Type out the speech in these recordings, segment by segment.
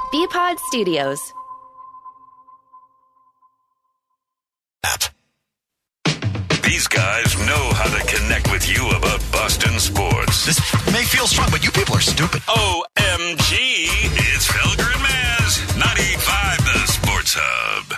BPod Studios. These guys know how to connect with you about Boston sports. This may feel strong, but you people are stupid. OMG, it's Felger and Maz, 98.5 The Sports Hub.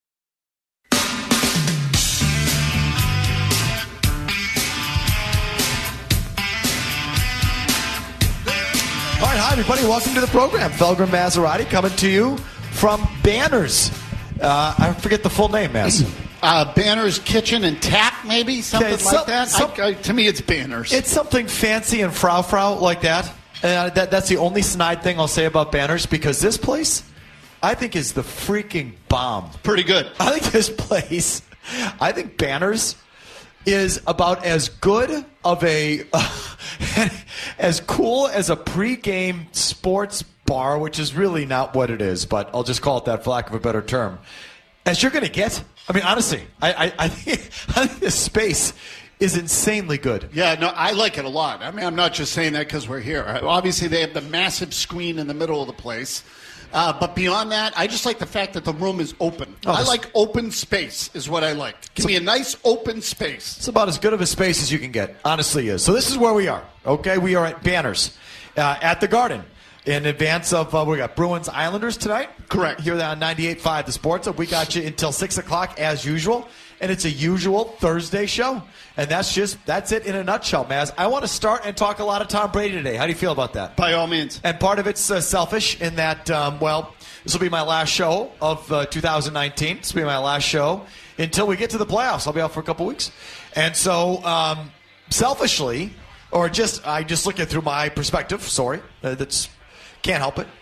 All right, hi everybody. Welcome to the program. Felger Maserati coming to you from Banners. I forget the full name, Maz. Banners Kitchen and Tap, maybe? Something like that? To me, it's Banners. It's something fancy and frou like that. That's the only snide thing I'll say about Banners, because this place, I think, is the freaking bomb. Pretty good. I think Banners is about as good of a, as cool as a pregame sports bar, which is really not what it is, but I'll just call it that for lack of a better term, as you're going to get. I mean, honestly, I think this space is insanely good. Yeah, no, I like it a lot. I mean, I'm not just saying that because we're here. Obviously, they have the massive screen in the middle of the place. But beyond that, I just like the fact that the room is open. I like open space is what I like. Give me a nice open space. It's about as good of a space as you can get. Honestly is. So this is where we are. Okay, we are at Banners at the Garden. In advance of, we got Bruins Islanders tonight. Correct. Here on 98.5 The Sports. We got you until 6 o'clock as usual. And it's a usual Thursday show. And that's it in a nutshell, Maz. I want to start and talk a lot of Tom Brady today. How do you feel about that? By all means. And part of it's selfish in that, this will be my last show of 2019. This will be my last show until we get to the playoffs. I'll be out for a couple weeks. And so, selfishly, or I just look at it through my perspective. Sorry. Can't help it.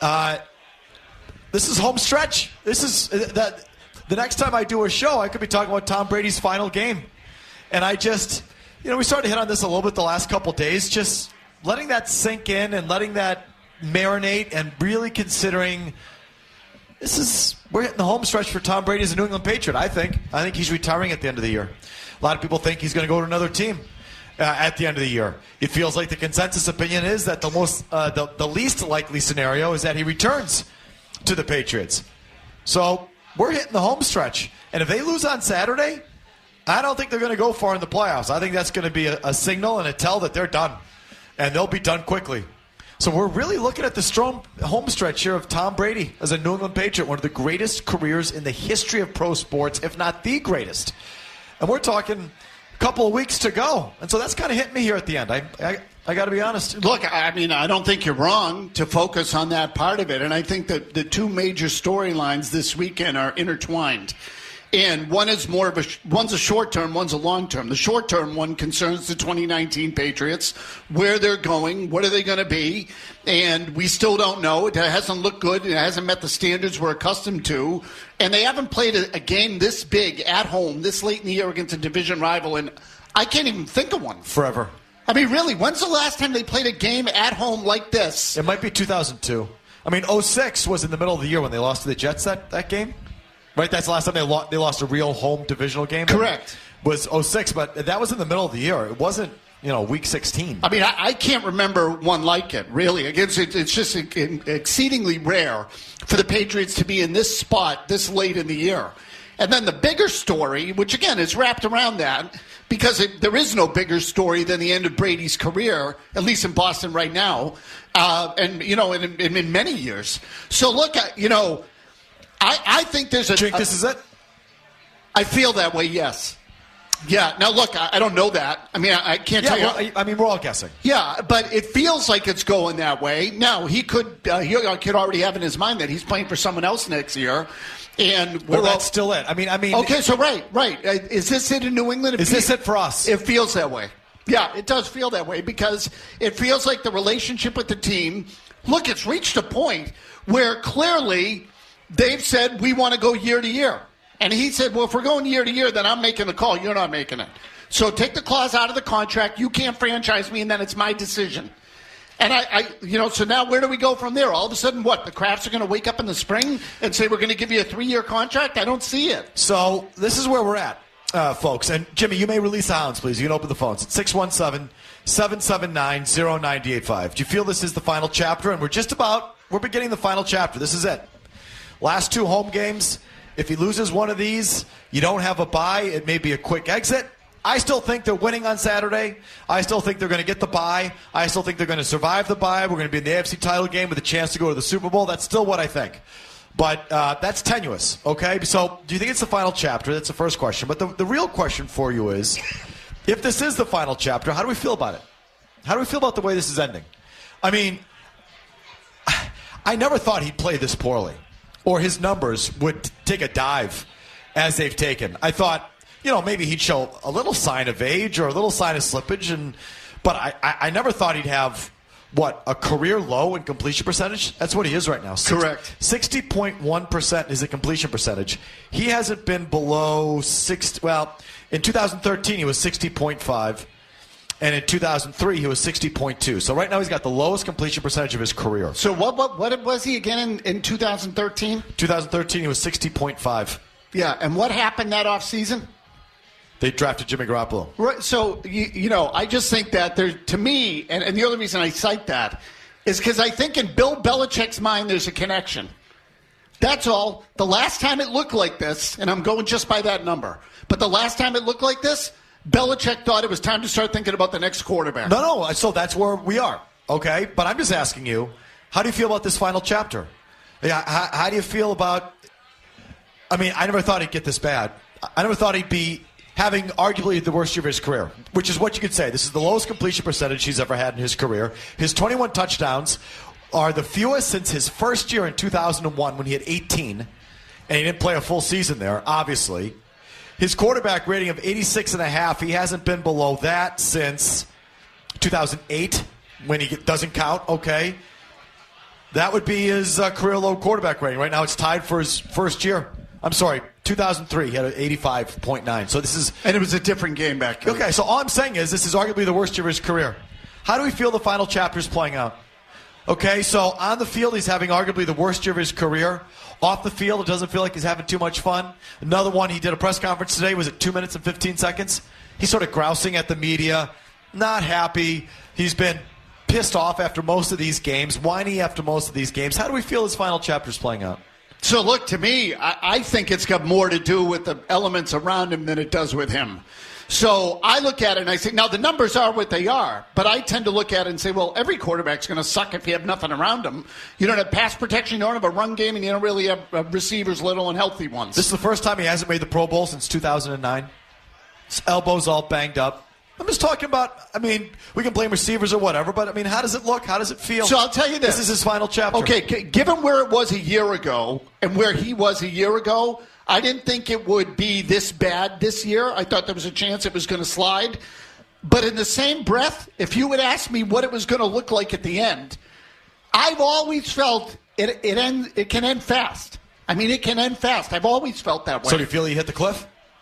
This is home stretch. This is the next time I do a show, I could be talking about Tom Brady's final game. And we started to hit on this a little bit the last couple days, just letting that sink in and letting that marinate and really considering we're hitting the home stretch for Tom Brady as a New England Patriot, I think. I think he's retiring at the end of the year. A lot of people think he's going to go to another team. At the end of the year, it feels like the consensus opinion is that the least likely scenario is that he returns to the Patriots. So we're hitting the home stretch, and if they lose on Saturday, I don't think they're going to go far in the playoffs. I think that's going to be a signal and a tell that they're done, and they'll be done quickly. So we're really looking at the strong home stretch here of Tom Brady as a New England Patriot, one of the greatest careers in the history of pro sports, if not the greatest. And we're talking couple of weeks to go. And so that's kind of hit me here at the end. I got to be honest. Look, I mean, I don't think you're wrong to focus on that part of it. And I think that the two major storylines this weekend are intertwined. And one's a short term, one's a long term. The short term one concerns the 2019 Patriots, where they're going, what are they going to be, and we still don't know. It hasn't looked good. It hasn't met the standards we're accustomed to. And they haven't played a game this big at home this late in the year against a division rival, and I can't even think of one. Forever. I mean, really, when's the last time they played a game at home like this? It might be 2002. I mean, 2006 was in the middle of the year when they lost to the Jets that game. Right, that's the last time they lost a real home divisional game. Correct. Was 2006, but that was in the middle of the year. It wasn't, week 16. I mean, I can't remember one like it, really. It's just exceedingly rare for the Patriots to be in this spot this late in the year. And then the bigger story, which, again, is wrapped around that, because there is no bigger story than the end of Brady's career, at least in Boston right now, and in many years. So, look, I think there's Think this is it? I feel that way, yes. Yeah. Now, look, I don't know that. I mean, I can't tell you. Well, I mean, we're all guessing. Yeah, but it feels like it's going that way. Now, he could already have in his mind that he's playing for someone else next year. And that's still it. I mean. Okay, so right. Is this it in New England? Is this it for us? It feels that way. Yeah, it does feel that way because it feels like the relationship with the team. Look, it's reached a point where clearly they've said we want to go year to year. And he said, well, if we're going year to year, then I'm making the call. You're not making it. So take the clause out of the contract. You can't franchise me, and then it's my decision. And so now where do we go from there? All of a sudden, what? The Crafts are going to wake up in the spring and say we're going to give you a 3-year contract? I don't see it. So this is where we're at, folks. And Jimmy, you may release the hounds, please. You can open the phones. It's 617-779-0985. Do you feel this is the final chapter? And we're just about we're beginning the final chapter. This is it. Last 2 home games. If he loses one of these, you don't have a bye. It may be a quick exit. I still think they're winning on Saturday. I still think they're going to get the bye. I still think they're going to survive the bye. We're going to be in the AFC title game with a chance to go to the Super Bowl. That's still what I think. But that's tenuous, okay? So do you think it's the final chapter? That's the first question. But the real question for you is, if this is the final chapter, how do we feel about it? How do we feel about the way this is ending? I mean, I never thought he'd play this poorly, or his numbers would take a dive as they've taken. I thought, maybe he'd show a little sign of age or a little sign of slippage, but I never thought he'd have, a career low in completion percentage? That's what he is right now. Correct. 60.1% is the completion percentage. He hasn't been below 60. Well, in 2013 he was 60.5. And in 2003, he was 60.2. So right now he's got the lowest completion percentage of his career. So what was he again in 2013? 2013, he was 60.5. Yeah, and what happened that offseason? They drafted Jimmy Garoppolo. Right. So, I just think that to me, and the only reason I cite that is because I think in Bill Belichick's mind there's a connection. That's all. The last time it looked like this, and I'm going just by that number, but the last time it looked like this, Belichick thought it was time to start thinking about the next quarterback. No. So that's where we are, okay? But I'm just asking you, how do you feel about this final chapter? Yeah, how do you feel about... I mean, I never thought he'd get this bad. I never thought he'd be having arguably the worst year of his career, which is what you could say. This is the lowest completion percentage he's ever had in his career. His 21 touchdowns are the fewest since his first year in 2001 when he had 18, and he didn't play a full season there, obviously. His quarterback rating of 86.5, he hasn't been below that since 2008, when he doesn't count, okay? That would be his career low quarterback rating. Right now it's tied for his first year. I'm sorry, 2003, he had an 85.9. So this is... And it was a different game back then. Okay, so all I'm saying is this is arguably the worst year of his career. How do we feel the final chapter is playing out? Okay, so on the field, he's having arguably the worst year of his career. Off the field, it doesn't feel like he's having too much fun. Another one, he did a press conference today. Was it 2 minutes and 15 seconds? He's sort of grousing at the media, not happy. He's been pissed off after most of these games, whiny after most of these games. How do we feel his final chapter is playing out? So, look, to me, I think it's got more to do with the elements around him than it does with him. So I look at it and I say, now the numbers are what they are, but I tend to look at it and say, well, every quarterback's going to suck if you have nothing around him. You don't have pass protection, you don't have a run game, and you don't really have receivers, little and healthy ones. This is the first time he hasn't made the Pro Bowl since 2009. His elbow's all banged up. I'm just talking about, I mean, we can blame receivers or whatever, but, I mean, how does it look? How does it feel? So I'll tell you this. This is his final chapter. Okay, given where it was a year ago and where he was a year ago, I didn't think it would be this bad this year. I thought there was a chance it was going to slide. But in the same breath, if you would ask me what it was going to look like at the end, I've always felt it can end fast. I mean, it can end fast. I've always felt that way. So do you feel he hit the cliff?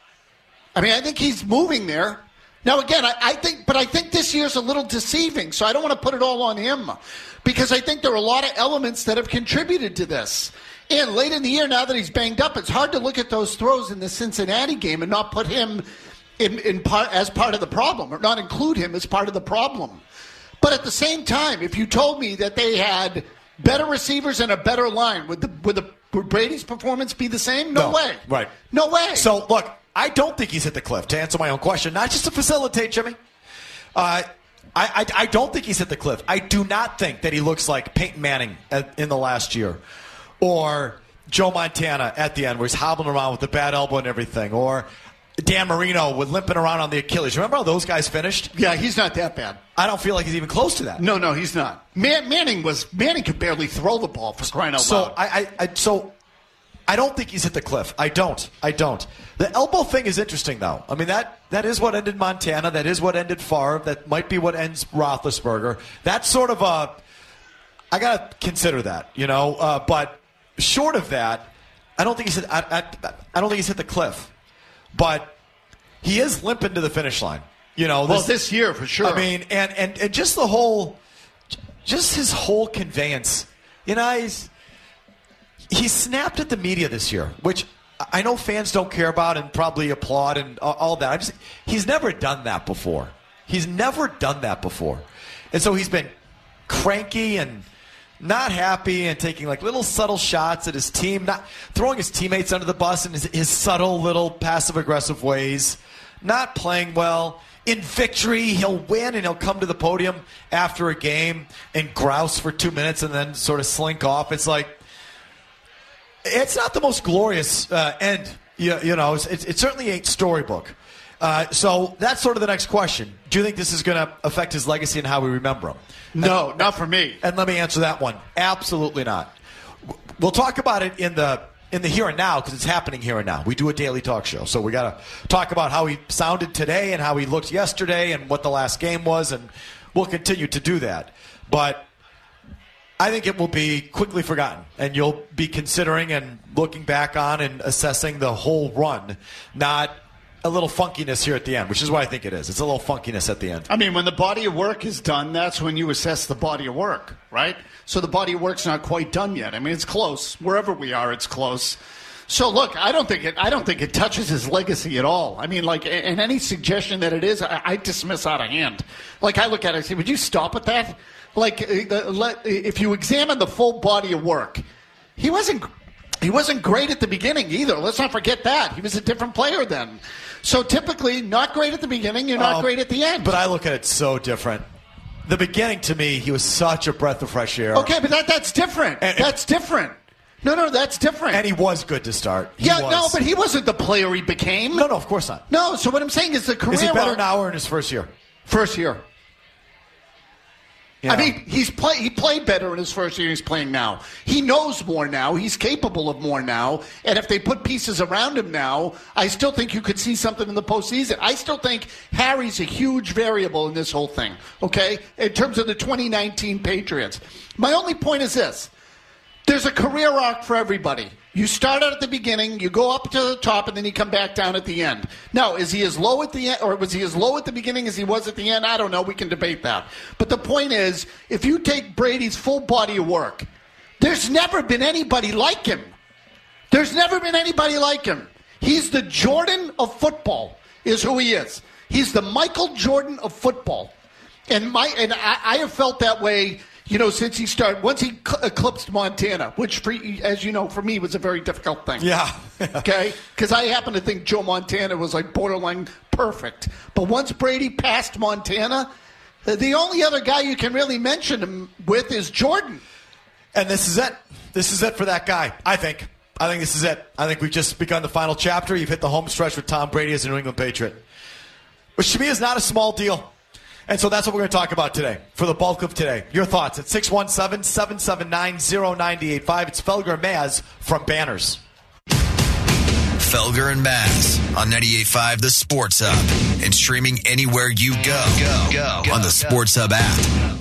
I mean, I think he's moving there. Now, again, I think this year's a little deceiving, so I don't want to put it all on him because I think there are a lot of elements that have contributed to this. And late in the year, now that he's banged up, it's hard to look at those throws in the Cincinnati game and not put him in part as part of the problem, or not include him as part of the problem. But at the same time, if you told me that they had better receivers and a better line, would Brady's performance be the same? No way. Right. No way. So, look, I don't think he's hit the cliff, to answer my own question, not just to facilitate, Jimmy. I don't think he's hit the cliff. I do not think that he looks like Peyton Manning in the last year, or Joe Montana at the end where he's hobbling around with the bad elbow and everything, or Dan Marino with limping around on the Achilles. Remember how those guys finished? Yeah, he's not that bad. I don't feel like he's even close to that. No, he's not. Manning could barely throw the ball, for crying out loud. So I don't think he's hit the cliff. I don't. The elbow thing is interesting, though. I mean, that is what ended Montana. That is what ended Favre. That might be what ends Roethlisberger. That's sort of I got to consider that, but short of that, I don't think he's hit. I don't think he's hit the cliff, but he is limping to the finish line. This year for sure. I mean, and just his whole conveyance. He snapped at the media this year, which I know fans don't care about and probably applaud and all that. He's never done that before. And so he's been cranky and not happy and taking like little subtle shots at his team, not throwing his teammates under the bus in his subtle little passive-aggressive ways, not playing well. In victory, he'll win and he'll come to the podium after a game and grouse for 2 minutes and then sort of slink off. It's like, it's not the most glorious end. It certainly ain't storybook. So that's sort of the next question. Do you think this is going to affect his legacy and how we remember him? No, not for me. And let me answer that one. Absolutely not. We'll talk about it in the here and now because it's happening here and now. We do a daily talk show, so we got to talk about how he sounded today and how he looked yesterday and what the last game was, and we'll continue to do that. But I think it will be quickly forgotten, and you'll be considering and looking back on and assessing the whole run, not a little funkiness here at the end, which is what I think it is. It's a little funkiness at the end. I mean, when the body of work is done, that's when you assess the body of work, right? So the body of work's not quite done yet. I mean, it's close. Wherever we are, it's close. So look, I don't think it touches his legacy at all. I mean, like, and any suggestion that it is, I dismiss out of hand. Like, I look at it and say, would you stop at that? Like, if you examine the full body of work, he wasn't great at the beginning either. Let's not forget that. He was a different player then. So typically, not great at the beginning, you're not great at the end. But I look at it so different. The beginning, to me, he was such a breath of fresh air. Okay, but that's different. That's different. No, that's different. And he was good to start. No, but he wasn't the player he became. No, of course not. No, so what I'm saying is the career... Is he better now or in his first year? First year. Yeah. I mean, he played better in his first year. He's playing now. He knows more now. He's capable of more now. And if they put pieces around him now, I still think you could see something in the postseason. I still think Harry's a huge variable in this whole thing, okay, in terms of the 2019 Patriots. My only point is this. There's a career arc for everybody. You start out at the beginning, you go up to the top, and then you come back down at the end. Now, is he as low at the end, or was he as low at the beginning as he was at the end? I don't know. We can debate that. But the point is, if you take Brady's full body of work, there's never been anybody like him. There's never been anybody like him. He's the Jordan of football, is who he is. He's the Michael Jordan of football. And I have felt that way, since he started. Once he eclipsed Montana, which, as you know, for me was a very difficult thing. Yeah. Okay? Because I happen to think Joe Montana was like borderline perfect. But once Brady passed Montana, the only other guy you can really mention him with is Jordan. And this is it. This is it for that guy, I think. I think this is it. I think we've just begun the final chapter. You've hit the home stretch with Tom Brady as a New England Patriot, which to me is not a small deal. And so that's what we're going to talk about today, for the bulk of today. Your thoughts at 617-779-0985. It's Felger and Maz from Banners. Felger and Maz on 98.5 The Sports Hub and streaming anywhere you go on the Sports Hub app.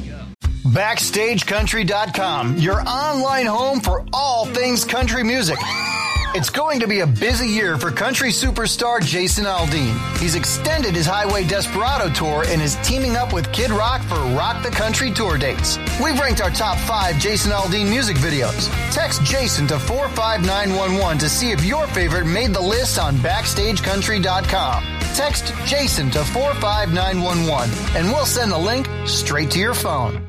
BackstageCountry.com, your online home for all things country music. It's going to be a busy year for country superstar Jason Aldean. He's extended his Highway Desperado tour and is teaming up with Kid Rock for Rock the Country tour dates. We've ranked our top 5 Jason Aldean music videos. Text Jason to 45911 to see if your favorite made the list on BackstageCountry.com. Text Jason to 45911 and we'll send the link straight to your phone.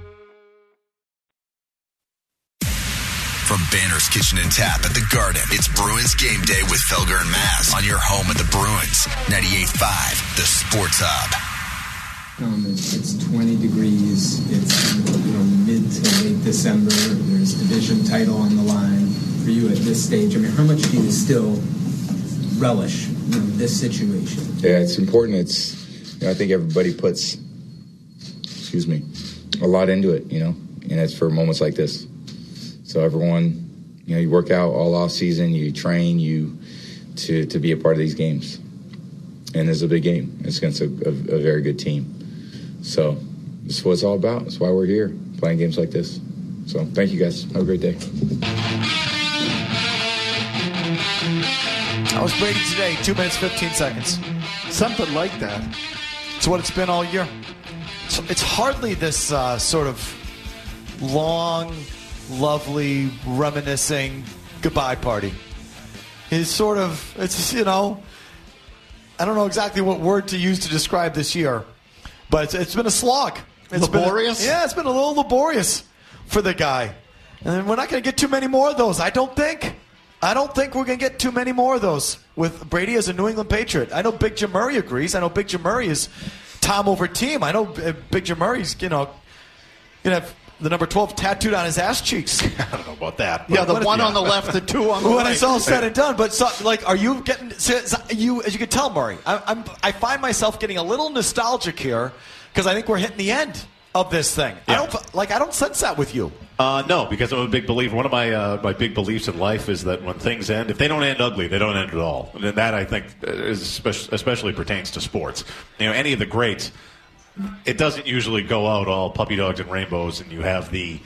From Banner's Kitchen and Tap at the Garden, it's Bruins Game Day with Felger and Maz on your home of the Bruins. 98.5 The Sports Hub. It's 20 degrees. It's mid to late December. There's division title on the line for you at this stage. I mean, how much do you still relish this situation? Yeah, it's important. I think everybody puts, a lot into it, and it's for moments like this. So everyone, you work out all off season, you train to be a part of these games. And it's a big game. It's against a very good team. So this is what it's all about. That's why we're here, playing games like this. So thank you guys. Have a great day. How was Brady today? 2 minutes, 15 seconds. Something like that. It's what it's been all year. It's hardly this sort of long, lovely, reminiscing goodbye party. It's I don't know exactly what word to use to describe this year, but it's been a slog. It's laborious? It's been a little laborious for the guy. And we're not going to get too many more of those, I don't think. I don't think we're going to get too many more of those with Brady as a New England Patriot. I know Big Jim Murray agrees. I know Big Jim Murray is Tom over team. I know Big Jim Murray's, going to have the number 12 tattooed on his ass cheeks. I don't know about that. Yeah, the one on the left, the two on the right. When it's all said and done. But, are you getting, as you can tell, Murray, I find myself getting a little nostalgic here because I think we're hitting the end of this thing. Yeah. I don't sense that with you. No, because I'm a big believer. One of my big beliefs in life is that when things end, if they don't end ugly, they don't end at all. And that, I think, especially pertains to sports. Any of the greats, it doesn't usually go out all puppy dogs and rainbows, and you have the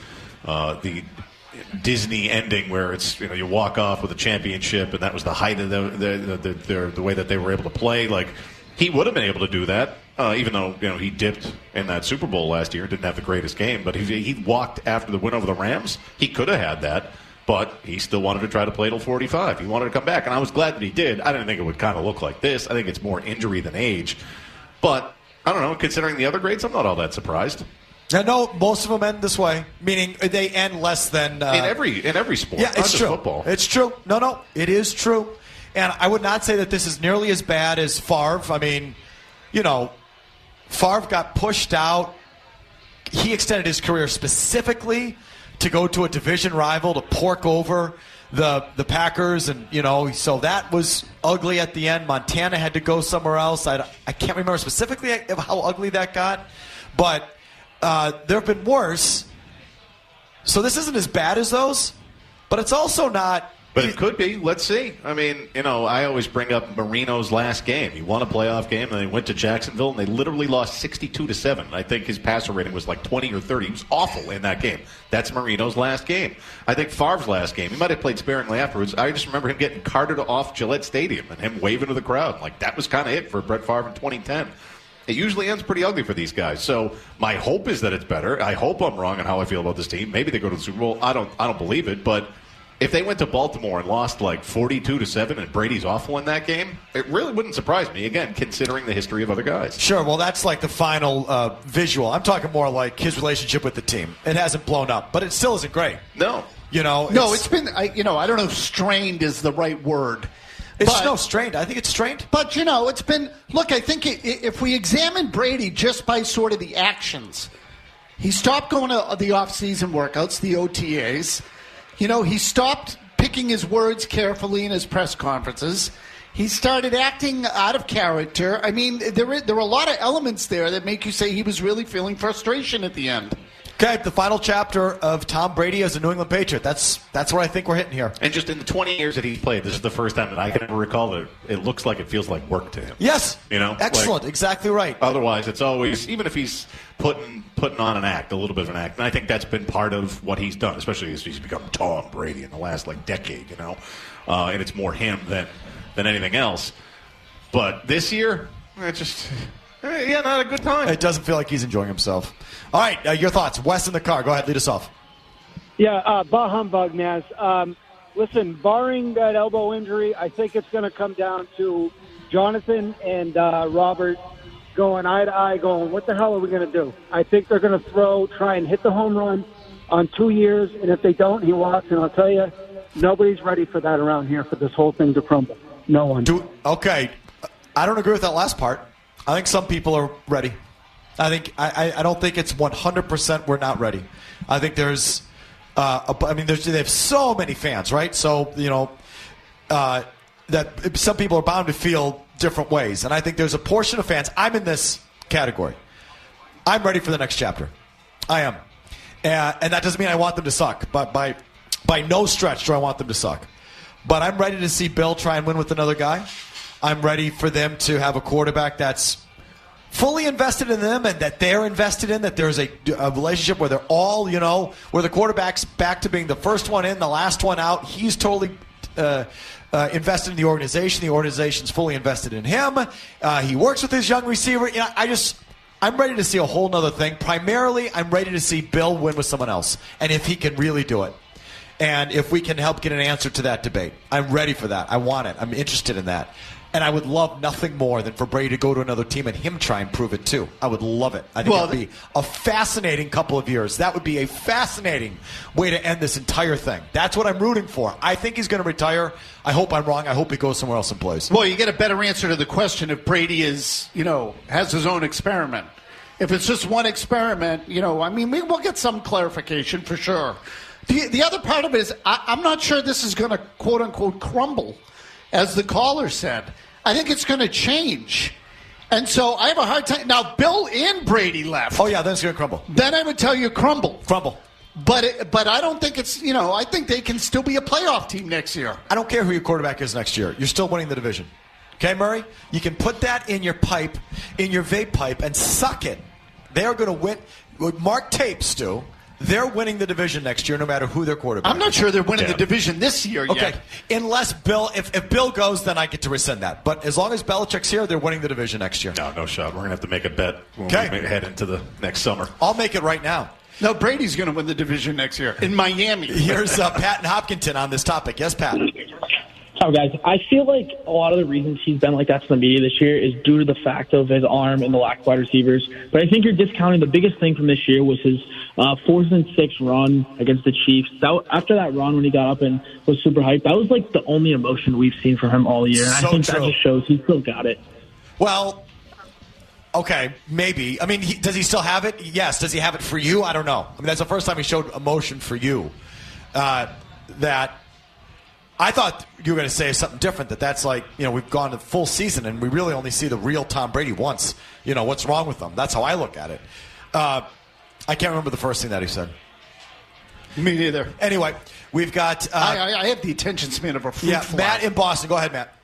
Disney ending where it's you walk off with a championship, and that was the height of the way that they were able to play. Like, he would have been able to do that. Even though he dipped in that Super Bowl last year, didn't have the greatest game, but he walked after the win over the Rams. He could have had that, but he still wanted to try to play till 45. He wanted to come back, and I was glad that he did. I didn't think it would kind of look like this. I think it's more injury than age. But I don't know. Considering the other grades, I'm not all that surprised. I know most of them end this way, meaning they end less than in every sport. Yeah, it's true. Football. It's true. No, it is true. And I would not say that this is nearly as bad as Favre. I mean, Favre got pushed out. He extended his career specifically to go to a division rival to pork over the Packers, and so that was ugly at the end. Montana had to go somewhere else. I can't remember specifically how ugly that got, but there have been worse. So this isn't as bad as those, but it's also not. But it could be. Let's see. I mean, I always bring up Marino's last game. He won a playoff game, and they went to Jacksonville, and they literally lost 62-7. I think his passer rating was like 20 or 30. He was awful in that game. That's Marino's last game. I think Favre's last game, he might have played sparingly afterwards. I just remember him getting carted off Gillette Stadium and him waving to the crowd. Like, that was kind of it for Brett Favre in 2010. It usually ends pretty ugly for these guys. So my hope is that it's better. I hope I'm wrong on how I feel about this team. Maybe they go to the Super Bowl. I don't believe it, but if they went to Baltimore and lost like 42-7 and Brady's awful in that game, it really wouldn't surprise me, again, considering the history of other guys. Sure, well, that's like the final visual. I'm talking more like his relationship with the team. It hasn't blown up, but it still isn't great. No. It's been, I don't know if strained is the right word. It's strained. I think it's strained. But, it's been, look, I think if we examine Brady just by sort of the actions, he stopped going to the off-season workouts, the OTAs. He stopped picking his words carefully in his press conferences. He started acting out of character. I mean, there are a lot of elements there that make you say he was really feeling frustration at the end. Okay, the final chapter of Tom Brady as a New England Patriot. That's what I think we're hitting here. And just in the 20 years that he's played, this is the first time that I can ever recall that it looks like it feels like work to him. Yes. Excellent. Exactly right. Otherwise, it's always, even if he's putting on an act, a little bit of an act, and I think that's been part of what he's done, especially as he's become Tom Brady in the last decade, and it's more him than anything else. But this year, it's just, not a good time. It doesn't feel like he's enjoying himself. All right, your thoughts. Wes in the car. Go ahead, lead us off. Yeah, bah humbug, Naz. Listen, barring that elbow injury, I think it's going to come down to Jonathan and Robert going eye to eye, going, what the hell are we going to do? I think they're going to try and hit the home run on 2 years, and if they don't, he walks. And I'll tell you, nobody's ready for that around here for this whole thing to crumble. No one. Okay, I don't agree with that last part. I think some people are ready. I don't think it's 100% we're not ready. I think there's, they have so many fans, right? So, that some people are bound to feel different ways. And I think there's a portion of fans, I'm in this category. I'm ready for the next chapter. I am. And that doesn't mean I want them to suck. But by no stretch do I want them to suck. But I'm ready to see Bill try and win with another guy. I'm ready for them to have a quarterback that's fully invested in them and that they're invested in, that there's a relationship where they're all, where the quarterback's back to being the first one in, the last one out. He's totally invested in the organization. The organization's fully invested in him. He works with his young receiver. I'm ready to see a whole nother thing. Primarily, I'm ready to see Bill win with someone else, and if he can really do it. And if we can help get an answer to that debate. I'm ready for that. I want it. I'm interested in that. And I would love nothing more than for Brady to go to another team and him try and prove it too. I would love it. I think it would be a fascinating couple of years. That would be a fascinating way to end this entire thing. That's what I'm rooting for. I think he's going to retire. I hope I'm wrong. I hope he goes somewhere else and plays. Well, you get a better answer to the question if Brady has his own experiment. If it's just one experiment, we'll get some clarification for sure. The other part of it is I'm not sure this is going to, quote unquote, crumble. As the caller said, I think it's going to change. And so I have a hard time. Now, Bill and Brady left. Oh, yeah, then it's going to crumble. Then I would tell you crumble. Crumble. But I don't think it's, I think they can still be a playoff team next year. I don't care who your quarterback is next year. You're still winning the division. Okay, Murray? You can put that in your pipe, in your vape pipe, and suck it. They're going to win. Mark tape, Stu. They're winning the division next year, no matter who their quarterback is. I'm not sure they're winning the division this year yet. Okay, unless Bill, if Bill goes, then I get to rescind that. But as long as Belichick's here, they're winning the division next year. No shot. We're going to have to make a bet when we head into the next summer. I'll make it right now. No, Brady's going to win the division next year in Miami. Here's Pat in Hopkinton on this topic. Yes, Pat. Oh, guys, I feel like a lot of the reasons he's been like that to the media this year is due to the fact of his arm and the lack of wide receivers. But I think you're discounting the biggest thing from this year was his 4th and 6 run against the Chiefs. After that run when he got up and was super hyped, that was like the only emotion we've seen from him all year. And I think that just shows he still got it. Well, okay, maybe. I mean, does he still have it? Yes. Does he have it for you? I don't know. I mean, that's the first time he showed emotion for you. That I thought you were going to say something different, that's like, we've gone to full season and we really only see the real Tom Brady once. What's wrong with him? That's how I look at it. I can't remember the first thing that he said. Me neither. Anyway, we've got... I have the attention span of a fruit fly. Matt in Boston. Go ahead, Matt.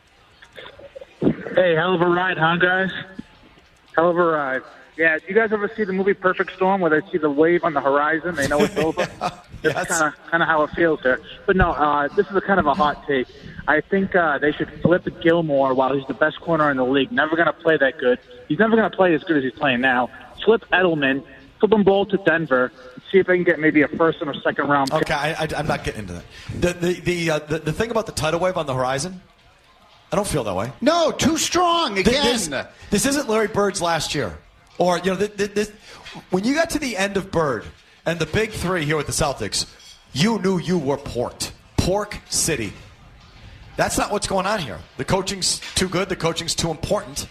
Hey, hell of a ride, huh, guys? Hell of a ride. Yeah, do you guys ever see the movie Perfect Storm where they see the wave on the horizon? They know it's over? That's kind of how it feels there. But no, this is a kind of a hot take. I think they should flip Gilmore while he's the best corner in the league. Never going to play that good. He's never going to play as good as he's playing now. Flip Edelman, flip them both to Denver, and see if they can get maybe a first and a second round pick. Okay, I'm not getting into that. The thing about the tidal wave on the horizon, I don't feel that way. No, too strong again. This isn't Larry Bird's last year. Or, when you got to the end of Bird and the big three here with the Celtics, you knew you were porked. Pork City. That's not what's going on here. The coaching's too good. The coaching's too important.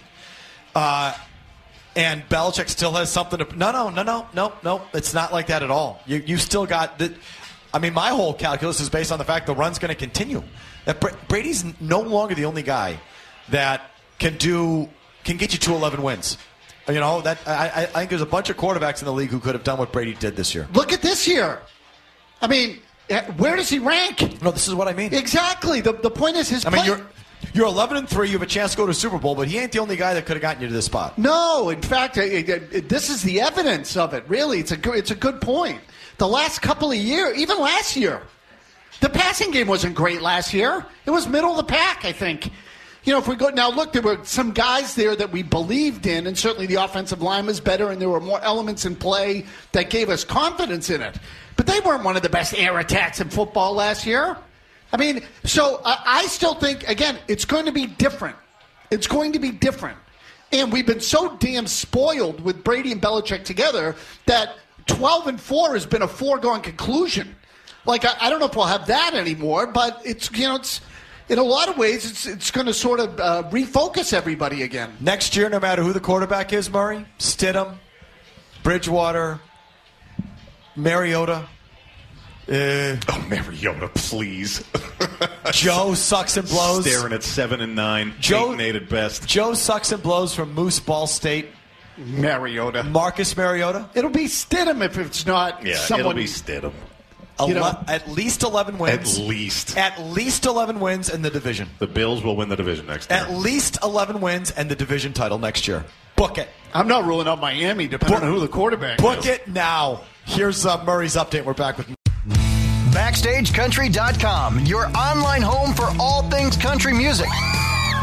And Belichick still has something to... No. It's not like that at all. You still got... my whole calculus is based on the fact the run's going to continue. That Brady's no longer the only guy that can get you to 11 wins. I think there's a bunch of quarterbacks in the league who could have done what Brady did this year. Look at this year. I mean, where does he rank? No, this is what I mean. Exactly. The point is his play. You're 11-3. You have a chance to go to a Super Bowl, but he ain't the only guy that could have gotten you to this spot. No, in fact, this is the evidence of it. Really, it's a good point. The last couple of years, even last year, the passing game wasn't great last year. It was middle of the pack, I think. If we go now, look, there were some guys there that we believed in, and certainly the offensive line was better, and there were more elements in play that gave us confidence in it. But they weren't one of the best air attacks in football last year. So I still think, again, it's going to be different. It's going to be different. And we've been so damn spoiled with Brady and Belichick together that 12-4 has been a foregone conclusion. Like, I don't know if we'll have that anymore, but it's in a lot of ways, it's going to sort of refocus everybody again. Next year, no matter who the quarterback is, Murray, Stidham, Bridgewater, Mariota. Mariota, please. Joe sucks and blows. Staring at 7-9. 8-8 at best. Joe sucks and blows from Moose Ball State. Mariota. Marcus Mariota. It'll be Stidham if it's not someone. It'll be Stidham. At least 11 wins. At least 11 wins in the division. The Bills will win the division next year. At least 11 wins and the division title next year. Book it. I'm not ruling out Miami, depending on who the quarterback is. Book it now. Here's Murray's update. We're back with BackstageCountry.com, your online home for all things country music.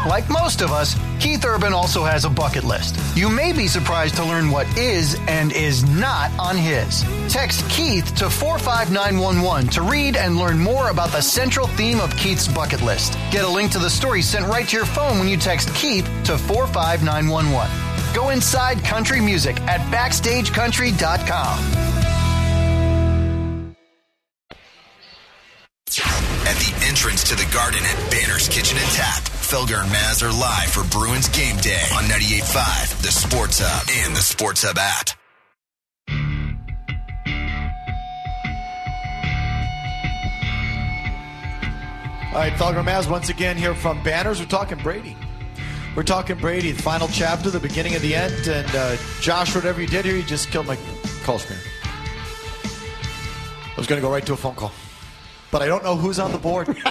Like most of us, Keith Urban also has a bucket list. You may be surprised to learn what is and is not on his. Text Keith to 45911 to read and learn more about the central theme of Keith's bucket list. Get a link to the story sent right to your phone when you text Keith to 45911. Go inside country music at BackstageCountry.com. At the entrance to the Garden at Banner's Kitchen and Tap, Felger and Maz are live for Bruins Game Day on 98.5, the Sports Hub, and the Sports Hub app. All right, Felger and Maz once again here from Banners. We're talking Brady. The final chapter, the beginning of the end. And Josh, whatever you did here, you just killed my call screen. I was going to go right to a phone call. But I don't know who's on the board. And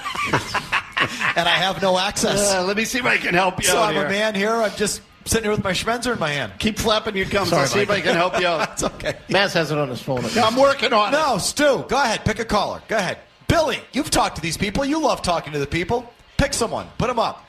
I have no access. Let me see if I can help you so out I'm here. a man here. I'm just sitting here with my Schmenzer in my hand. Keep flapping your gums. Sorry, I'll see if I can help you out. It's okay. Maz has it on his phone. I'm working on it. No, Stu, go ahead. Pick a caller. Go ahead. Billy, you've talked to these people. You love talking to the people. Pick someone. Put them up.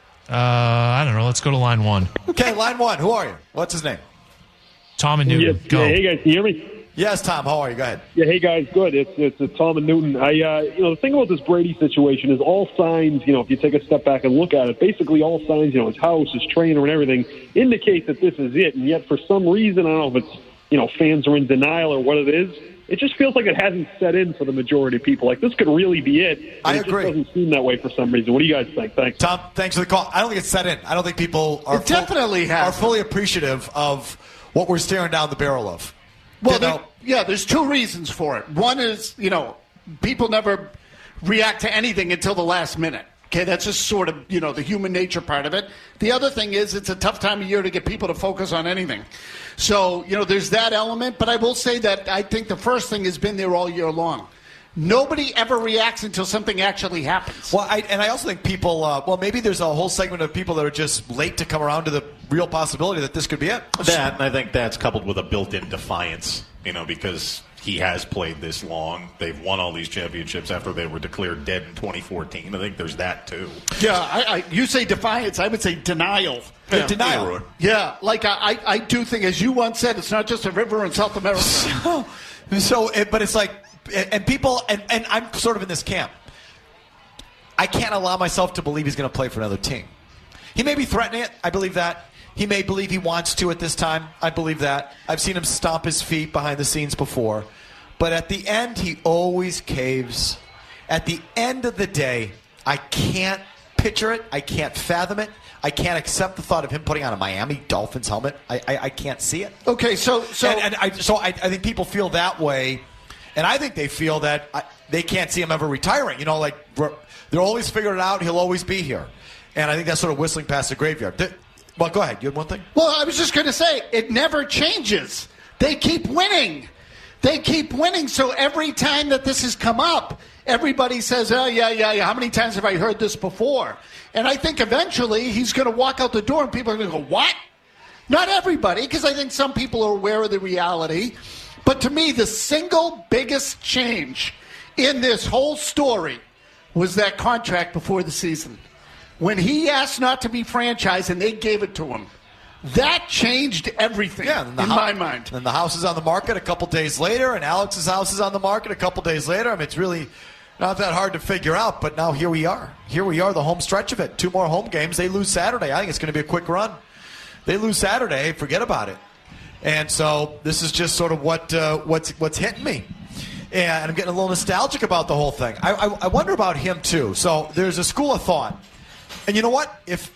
I don't know. Let's go to line one. Okay, line one. Who are you? What's his name? Tom and Newton. Go. Hey, guys, can you hear me? Yes, Tom. How are you? Go ahead. Yeah, hey, guys. Good. It's Tom and Newton. The thing about this Brady situation is all signs, if you take a step back and look at it, basically all signs, his house, his trainer and everything indicate that this is it. And yet for some reason, I don't know if it's, fans are in denial or what it is. It just feels like it hasn't set in for the majority of people. Like, this could really be it. I agree. agree. It doesn't seem that way for some reason. What do you guys think? Thanks. Tom, thanks for the call. I don't think it's set in. I don't think people are fully appreciative of what we're staring down the barrel of. Well, there's two reasons for it. One is, people never react to anything until the last minute. Okay, that's just sort of, the human nature part of it. The other thing is it's a tough time of year to get people to focus on anything. So, there's that element. But I will say that I think the first thing has been there all year long. Nobody ever reacts until something actually happens. Well, I also think people, maybe there's a whole segment of people that are just late to come around to the real possibility that this could be it. That, and I think that's coupled with a built-in defiance, because he has played this long. They've won all these championships after they were declared dead in 2014. I think there's that, too. Yeah, you say defiance, I would say denial. Yeah, denial. Yeah, like I do think, as you once said, it's not just a river in South America. But it's like, and people, and I'm sort of in this camp. I can't allow myself to believe he's going to play for another team. He may be threatening it. I believe that. He may believe he wants to at this time. I believe that. I've seen him stomp his feet behind the scenes before. But at the end, he always caves. At the end of the day, I can't picture it. I can't fathom it. I can't accept the thought of him putting on a Miami Dolphins helmet. I can't see it. Okay, so I think people feel that way, and I think they feel that they can't see him ever retiring. They're always figuring it out. He'll always be here, and I think that's sort of whistling past the graveyard. Well, go ahead. You had one thing? Well, I was just going to say, it never changes. They keep winning. So every time that this has come up, everybody says, oh, yeah. How many times have I heard this before? And I think eventually he's going to walk out the door and people are going to go, what? Not everybody, because I think some people are aware of the reality. But to me, the single biggest change in this whole story was that contract before the season. When he asked not to be franchised and they gave it to him, that changed everything in my mind. And the house is on the market a couple days later, and Alex's house is on the market a couple days later. I mean, it's really not that hard to figure out, but now here we are. Here we are, the home stretch of it. 2 more home games. They lose Saturday. I think it's going to be a quick run. They lose Saturday, forget about it. And so this is just sort of what's hitting me. And I'm getting a little nostalgic about the whole thing. I wonder about him, too. So there's a school of thought. And you know what? If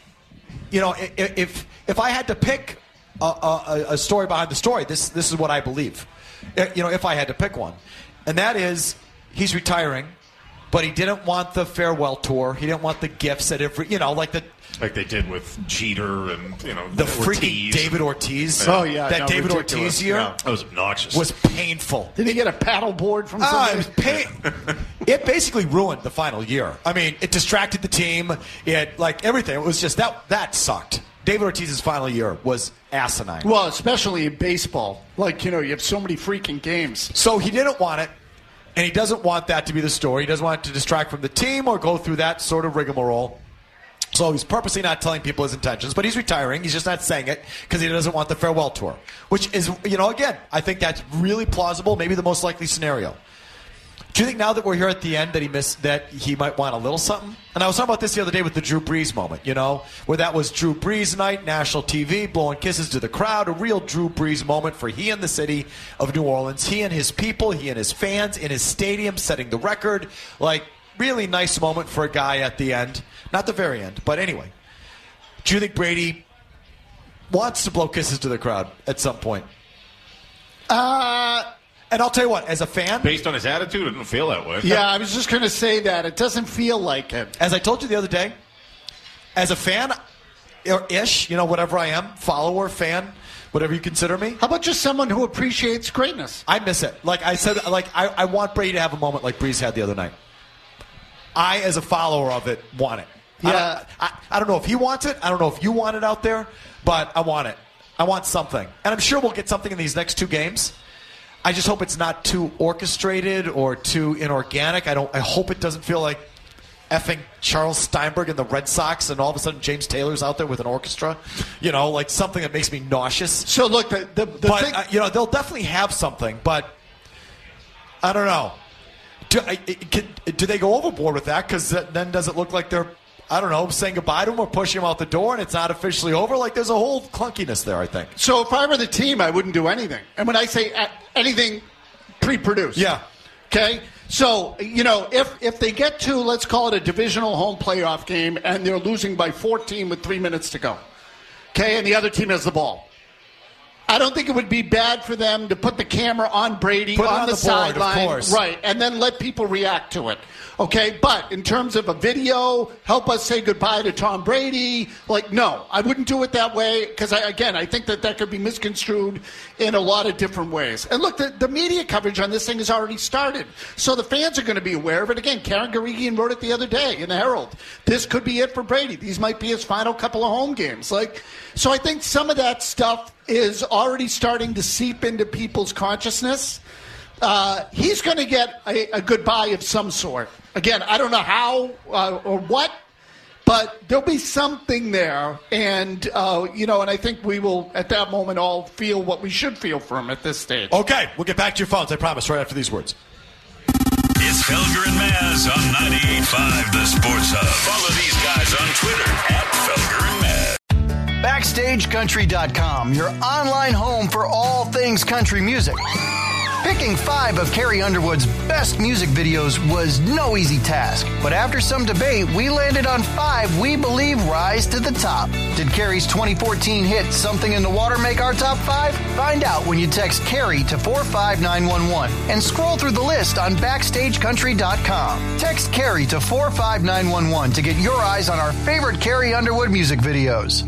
I had to pick a story behind the story, this is what I believe. If I had to pick one, and that is he's retiring, but he didn't want the farewell tour. He didn't want the gifts at every, like they did with Jeter and the freaking David Ortiz. Oh yeah, David ridiculous. Ortiz year. That was obnoxious. Was painful. Did he get a paddle board from somebody? It was It basically ruined the final year. I mean, it distracted the team. It everything. It was just that sucked. David Ortiz's final year was asinine. Well, especially in baseball. You have so many freaking games. So he didn't want it, and he doesn't want that to be the story. He doesn't want it to distract from the team or go through that sort of rigmarole. So he's purposely not telling people his intentions, but he's retiring. He's just not saying it because he doesn't want the farewell tour, which is, again, I think that's really plausible, maybe the most likely scenario. Do you think now that we're here at the end that he might want a little something? And I was talking about this the other day with the Drew Brees moment, where that was Drew Brees night, national TV, blowing kisses to the crowd, a real Drew Brees moment for he and the city of New Orleans, he and his people, he and his fans in his stadium, setting the record. Like, really nice moment for a guy at the end. Not the very end, but anyway. Do you think Brady wants to blow kisses to the crowd at some point? And I'll tell you what, as a fan... Based on his attitude, it didn't feel that way. Yeah, I was just going to say that. It doesn't feel like it. As I told you the other day, as a fan, or ish, whatever I am, follower, fan, whatever you consider me. How about just someone who appreciates greatness? I miss it. Like I said, I want Brady to have a moment like Brees had the other night. I, as a follower of it, want it. Yeah. I don't know if he wants it. I don't know if you want it out there, but I want it. I want something. And I'm sure we'll get something in these next 2 games. I just hope it's not too orchestrated or too inorganic. I hope it doesn't feel like effing Charles Steinberg and the Red Sox and all of a sudden James Taylor's out there with an orchestra. Like something that makes me nauseous. So look, the thing... they'll definitely have something, but I don't know. Do they go overboard with that? Because then does it look like they're, I don't know, saying goodbye to him or pushing him out the door and it's not officially over? Like, there's a whole clunkiness there, I think. So if I were the team, I wouldn't do anything. And when I say anything, pre-produced. Yeah. Okay? So, if they get to, let's call it a divisional home playoff game, and they're losing by 14 with 3 minutes to go, okay, and the other team has the ball, I don't think it would be bad for them to put the camera on Brady on the sideline, right, and then let people react to it. Okay, but in terms of a video, help us say goodbye to Tom Brady, no, I wouldn't do it that way because, I think that could be misconstrued in a lot of different ways. And look, the media coverage on this thing has already started, so the fans are going to be aware of it. Again, Karen Guregian wrote it the other day in the Herald. This could be it for Brady. These might be his final couple of home games. So I think some of that stuff is already starting to seep into people's consciousness. He's going to get a goodbye of some sort. Again, I don't know how or what, but there'll be something there. And, and I think we will, at that moment, all feel what we should feel for him at this stage. Okay, we'll get back to your phones, I promise, right after these words. It's Felger and Maz on 98.5 The Sports Hub. Follow these guys on Twitter @Felger and Maz. BackstageCountry.com, your online home for all things country music. Picking 5 of Carrie Underwood's best music videos was no easy task, but after some debate, we landed on 5 we believe rise to the top. Did Carrie's 2014 hit Something in the Water make our top 5? Find out when you text Carrie to 45911 and scroll through the list on BackstageCountry.com. Text Carrie to 45911 to get your eyes on our favorite Carrie Underwood music videos.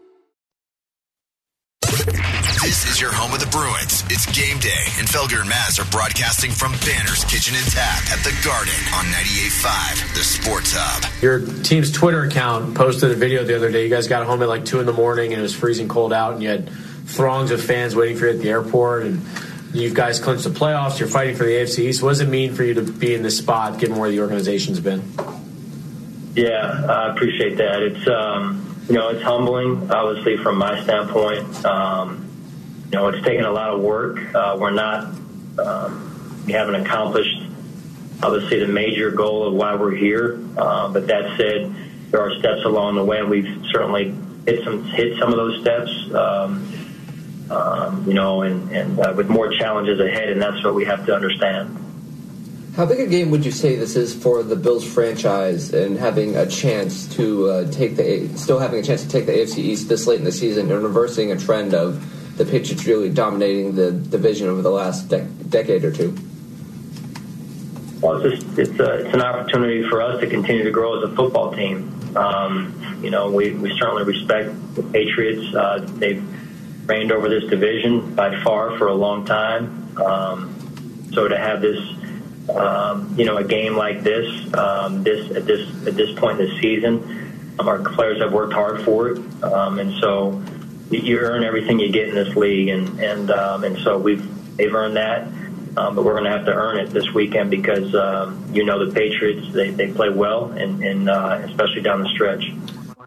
This is your home of the Bruins. It's game day, and Felger and Maz are broadcasting from Banner's Kitchen and Tap at the Garden on 98.5 The Sports Hub. Your team's Twitter account posted a video the other day. You guys got home at 2 in the morning, and it was freezing cold out, and you had throngs of fans waiting for you at the airport, and you guys clinched the playoffs. You're fighting for the AFC East. What does it mean for you to be in this spot, given where the organization's been? Yeah, I appreciate that. It's it's humbling, obviously, from my standpoint. It's taken a lot of work. We haven't accomplished, obviously, the major goal of why we're here. But that said, there are steps along the way, and we've certainly hit some of those steps. With more challenges ahead, and that's what we have to understand. How big a game would you say this is for the Bills franchise and having a chance to take the AFC East this late in the season and reversing a trend of the Patriots really dominating the division over the last decade or two? Well, it's an opportunity for us to continue to grow as a football team. We certainly respect the Patriots. They've reigned over this division by far for a long time. So to have this, a game like this, at this point in the season, our players have worked hard for it, and so you earn everything you get in this league, and so they've earned that, but we're going to have to earn it this weekend because the Patriots they play well, and especially down the stretch.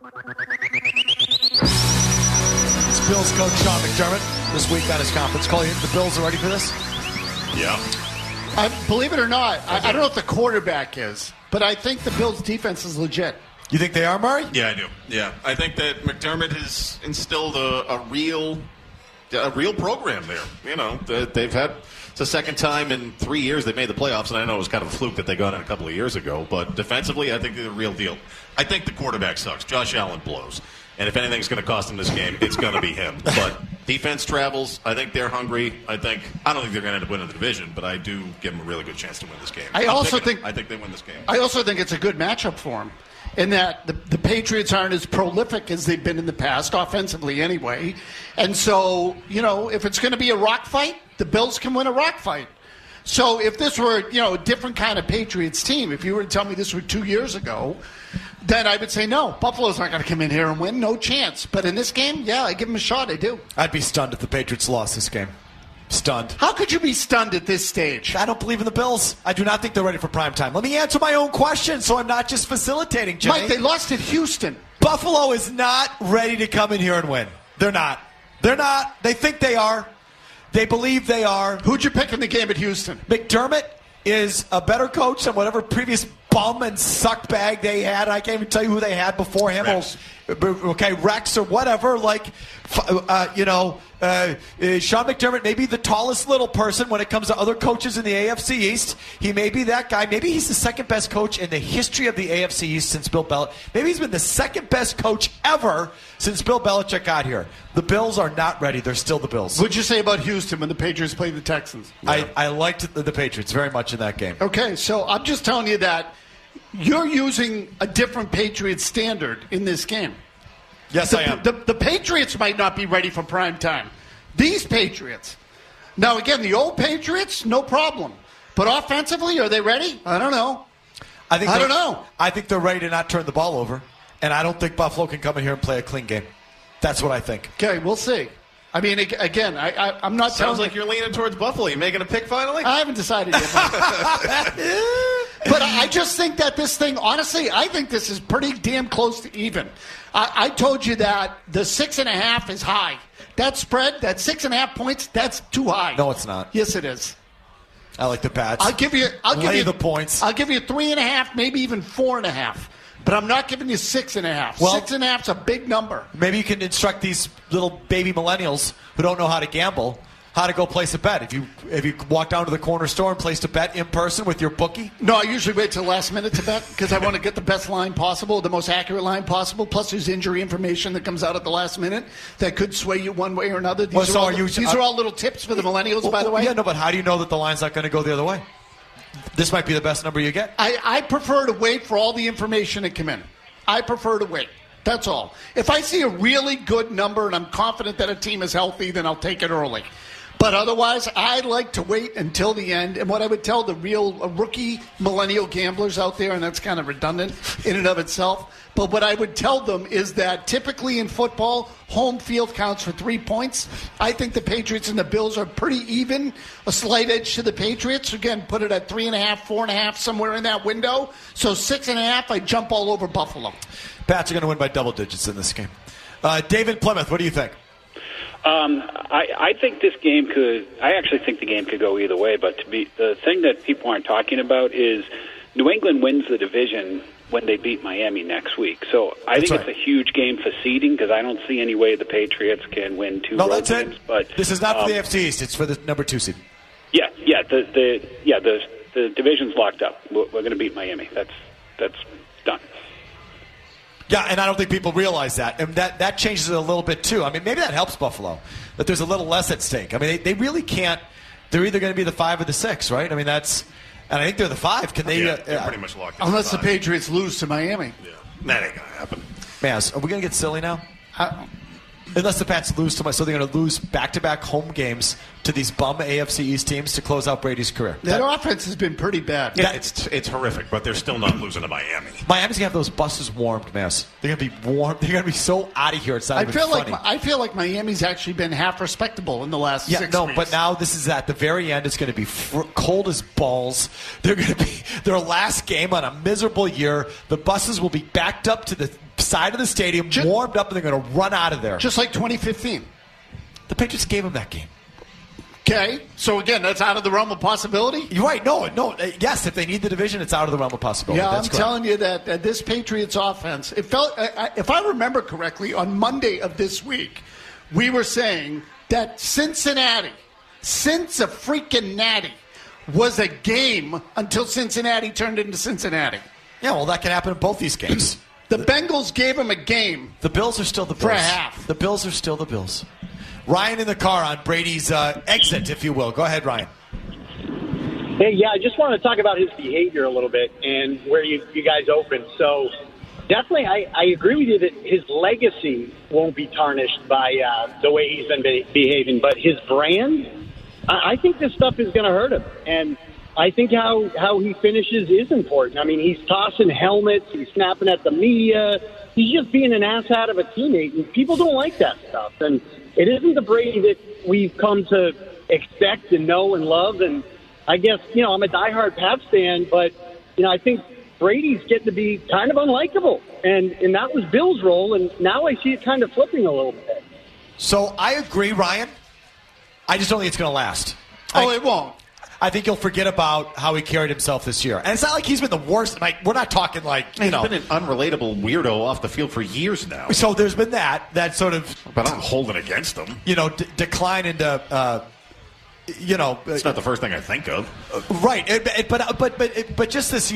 Bills coach Sean McDermott this week on his conference call. You think the Bills are ready for this? Yeah. Believe it or not, I don't know if the quarterback is, but I think the Bills' defense is legit. You think they are, Murray? Yeah, I do. Yeah, I think that McDermott has instilled a real program there. You know, they've had it's the second time in 3 years they made the playoffs, and I know it was kind of a fluke that they got in a couple of years ago. But defensively, I think they're the real deal. I think the quarterback sucks. Josh Allen blows. And if anything's going to cost them this game, it's going to be him. But defense travels. I think they're hungry. I don't think they're going to end up winning the division, but I do give them a really good chance to win this game. I think they win this game. I also think it's a good matchup for them in that the Patriots aren't as prolific as they've been in the past, offensively anyway. And so, if it's going to be a rock fight, the Bills can win a rock fight. So if this were, a different kind of Patriots team, if you were to tell me this were 2 years ago, then I would say no. Buffalo's not going to come in here and win. No chance. But in this game, yeah, I give them a shot. I do. I'd be stunned if the Patriots lost this game. Stunned. How could you be stunned at this stage? I don't believe in the Bills. I do not think they're ready for prime time. Let me answer my own question so I'm not just facilitating, Jimmy. Mike, they lost at Houston. Buffalo is not ready to come in here and win. They're not. They're not. They think they are. They believe they are. Who'd you pick in the game at Houston? McDermott is a better coach than whatever previous bum and suck bag they had. I can't even tell you who they had before him. Rex. Rex or whatever. Sean McDermott may be the tallest little person when it comes to other coaches in the AFC East. He may be that guy. Maybe he's the second best coach in the history of the AFC East since Bill Belichick. Maybe he's been the second best coach ever since Bill Belichick got here. The Bills are not ready. They're still the Bills. What'd you say about Houston when the Patriots played the Texans? Yeah. I liked the Patriots very much in that game. Okay, so I'm just telling you that you're using a different Patriots standard in this game. Yes, I am. The Patriots might not be ready for prime time. These Patriots. Now, again, the old Patriots, no problem. But offensively, are they ready? I don't know. I don't know. I think they're ready to not turn the ball over, and I don't think Buffalo can come in here and play a clean game. That's what I think. Okay, we'll see. I mean, again, I'm not Sounds like you're leaning towards Buffalo. You making a pick finally? I haven't decided yet. But I just think that this thing, honestly, I think this is pretty damn close to even. I told you that the 6.5 is high. That spread, that 6.5 points, that's too high. No, it's not. Yes, it is. I like the Pats. I'll give you the points. I'll give you 3.5, maybe even 4.5. But I'm not giving you 6.5. Well, 6.5's a big number. Maybe you can instruct these little baby millennials who don't know how to gamble how to go place a bet. If you walk down to the corner store and placed a bet in person with your bookie? No, I usually wait till the last minute to bet because I want to get the best line possible, the most accurate line possible. Plus, there's injury information that comes out at the last minute that could sway you one way or another. These are all little tips for the millennials, by the way. Yeah, no, but how do you know that the line's not going to go the other way? This might be the best number you get. I prefer to wait for all the information to come in. I prefer to wait. That's all. If I see a really good number and I'm confident that a team is healthy, then I'll take it early. But otherwise, I like to wait until the end. And what I would tell the real rookie millennial gamblers out there, and that's kind of redundant in and of itself, but what I would tell them is that typically in football, home field counts for 3 points. I think the Patriots and the Bills are pretty even, a slight edge to the Patriots. Again, put it at 3.5, 4.5, somewhere in that window. So 6.5, I jump all over Buffalo. Pats are going to win by double digits in this game. David Plymouth, what do you think? I think this game could. I actually think the game could go either way. But the thing that people aren't talking about is New England wins the division when they beat Miami next week. So I think it's a huge game for seeding because I don't see any way the Patriots can win two road games. But this is not for the AFC East. It's for the number 2 seed. Yeah. The division's locked up. We're going to beat Miami. That's done. Yeah, and I don't think people realize that. And that changes it a little bit, too. I mean, maybe that helps Buffalo, that there's a little less at stake. I mean, they really can't. They're either going to be the 5 or the 6, right? I mean, that's – and I think they're the 5. Can they they're pretty much locked in. Unless the Patriots lose to Miami. Yeah, that ain't going to happen. Maz, are we going to get silly now? Unless the Pats lose to Miami. So they're going to lose back-to-back home games to these bum AFC East teams to close out Brady's career. That offense has been pretty bad. Yeah, it's horrific, but they're still not losing to Miami. Miami's going to have those buses warmed, Mass. They're going to be warm. They're going to be so out of here. It's not even funny. I feel like Miami's actually been half respectable in the last 6 weeks. But now this is at the very end. It's going to be cold as balls. They're going to be their last game on a miserable year. The buses will be backed up to the side of the stadium, warmed up, and they're going to run out of there. Just like 2015. The Patriots gave him that game. Okay, so again, that's out of the realm of possibility? You're right. No. Yes, if they need the division, it's out of the realm of possibility. Yeah, That's I'm correct. telling you that this Patriots offense, it felt, if I remember correctly, on Monday of this week, we were saying that Cincinnati was a game until Cincinnati turned into Cincinnati. Yeah, well, that can happen in both these games. The Bengals gave them a game. The Bills are still the Bills. For a half. The Bills are still the Bills. Ryan in the car on Brady's exit, if you will. Go ahead, Ryan. Hey, yeah, I just want to talk about his behavior a little bit and where you guys opened. So definitely I agree with you that his legacy won't be tarnished by the way he's been behaving, but his brand, I think this stuff is going to hurt him. And I think how he finishes is important. I mean, he's tossing helmets, he's snapping at the media, he's just being an asshat of a teammate, and people don't like that stuff. And it isn't the Brady that we've come to expect and know and love. And I guess, I'm a diehard Pats fan, but, I think Brady's getting to be kind of unlikable. And that was Bill's role, and now I see it kind of flipping a little bit. So I agree, Ryan. I just don't think it's going to last. It won't. I think you'll forget about how he carried himself this year. And it's not like he's been the worst. Like, we're not talking like, He's been an unrelatable weirdo off the field for years now. So there's been that sort of... But I'm holding against him. Decline into... it's not the first thing I think of. Right. But just this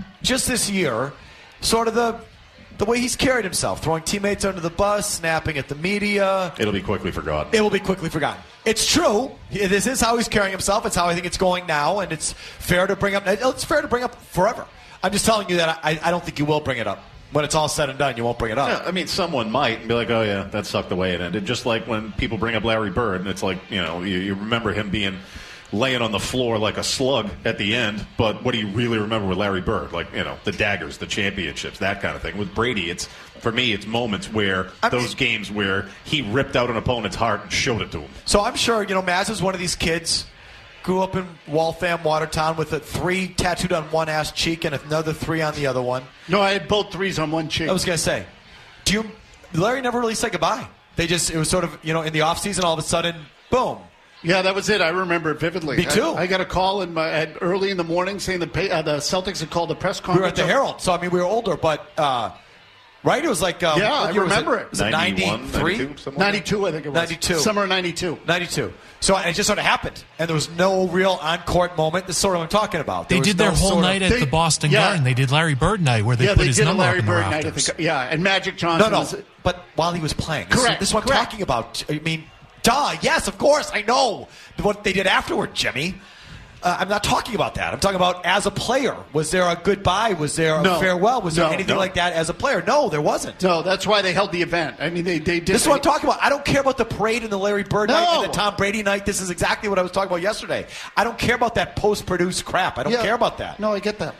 year, sort of the way he's carried himself, throwing teammates under the bus, snapping at the media. It'll be quickly forgotten. It will be quickly forgotten. It's true. This is how he's carrying himself. It's how I think it's going now, and it's fair to bring up. It's fair to bring up forever. I'm just telling you that I don't think you will bring it up. When it's all said and done, you won't bring it up. Yeah, I mean, someone might be like, oh, yeah, that sucked the way it ended. Just like when people bring up Larry Bird, and it's like, you remember him laying on the floor like a slug at the end, but what do you really remember with Larry Bird? Like, the daggers, the championships, that kind of thing. With Brady, for me, it's moments where those games where he ripped out an opponent's heart and showed it to him. So I'm sure, Maz is one of these kids, grew up in Waltham, Watertown, with 3 tattooed on one ass cheek and another 3 on the other one. No, I had both 3s on one cheek. I was going to say, Larry never really said goodbye. It was sort of, in the offseason, all of a sudden, boom. Yeah, that was it. I remember it vividly. Me too. I got a call early in the morning saying the Celtics had called the press conference. We were at the Herald, so we were older, but right? It was like I remember it. Was it 93? 92, I think it was. 92. Summer of 92. 92. So it just sort of happened, and there was no real on-court moment. This is sort of what I'm talking about. They did their whole night at the Boston Garden. They did Larry Bird night where they put his number up in the rafters. And Magic Johnson. No, but while he was playing. Correct. This is what I'm talking about. I mean, yes, of course, I know what they did afterward, Jimmy. I'm not talking about that. I'm talking about as a player. Was there a goodbye? Was there a farewell? Was there anything like that as a player? No, there wasn't. No, that's why they held the event. I mean, they did. This is what I'm talking about. I don't care about the parade and the Larry Bird night and the Tom Brady night. This is exactly what I was talking about yesterday. I don't care about that post-produced crap. I don't care about that. No, I get that.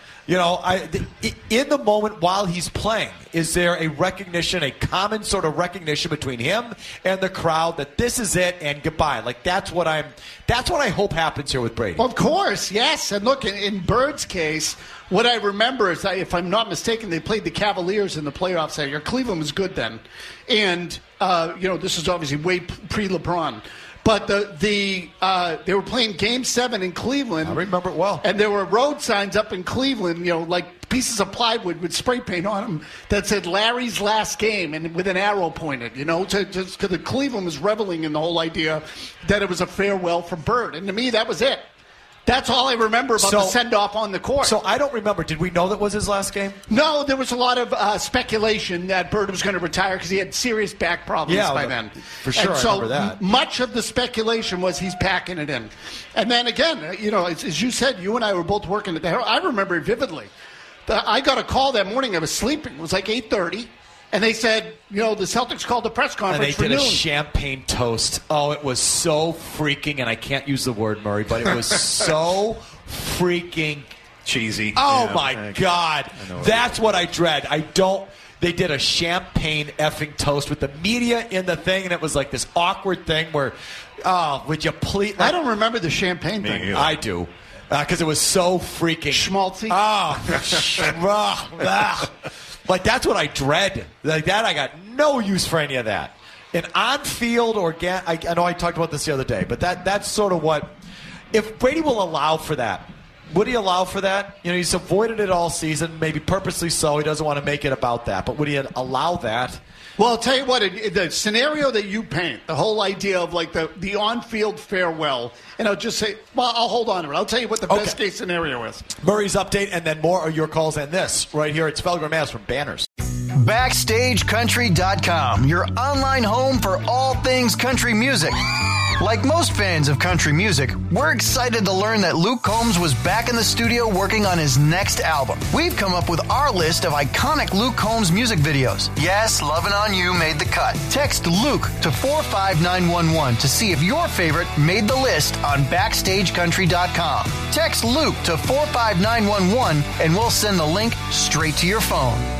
In the moment while he's playing, is there a recognition, a common sort of recognition between him and the crowd that this is it and goodbye? Like that's what I hope happens here with Brady. Of course, yes. And look, in Bird's case, what I remember is, if I'm not mistaken, they played the Cavaliers in the playoffs that year. Cleveland was good then, and this is obviously way pre-LeBron. But they were playing Game 7 in Cleveland. I remember it well. And there were road signs up in Cleveland, like pieces of plywood with spray paint on them that said Larry's last game and with an arrow pointed, because the Cleveland was reveling in the whole idea that it was a farewell for Bird. And to me, that was it. That's all I remember about the send-off on the court. So I don't remember. Did we know that was his last game? No, there was a lot of speculation that Bird was going to retire because he had serious back problems by then. For sure, and so I remember that. Much of the speculation was he's packing it in. And then again, as you said, you and I were both working at the Herald. I remember it vividly. I got a call that morning. I was sleeping. It was like 8:30. And they said, the Celtics called the press conference for noon. And they did a champagne toast. Oh, it was so freaking, and I can't use the word, Murray, but it was so freaking cheesy. Oh, my God. That's what I dread. They did a champagne effing toast with the media in the thing, and it was like this awkward thing where, would you please? I don't remember the champagne thing. Either. I do. Because it was so freaking schmaltzy. Like, that's what I dread. Like that, I got no use for any of that. an on-field I know I talked about this the other day, but that's sort of what. If Brady will allow for that, would he allow for that? You know, he's avoided it all season, maybe purposely so. He doesn't want to make it about that, but would he allow that? Well, I'll tell you what, the scenario that you paint, the whole idea of like the on-field farewell, and I'll just say, well, I'll hold on to it. I'll tell you what the best case scenario is. Murray's update, and then more of your calls and this right here. It's Felger and Mazz from Banners. BackstageCountry.com, your online home for all things country music. Like most fans of country music, we're excited to learn that Luke Combs was back in the studio working on his next album. We've come up with our list of iconic Luke Combs music videos. Yes, Lovin' On You made the cut. Text Luke to 45911 to see if your favorite made the list on BackstageCountry.com. Text Luke to 45911 and we'll send the link straight to your phone.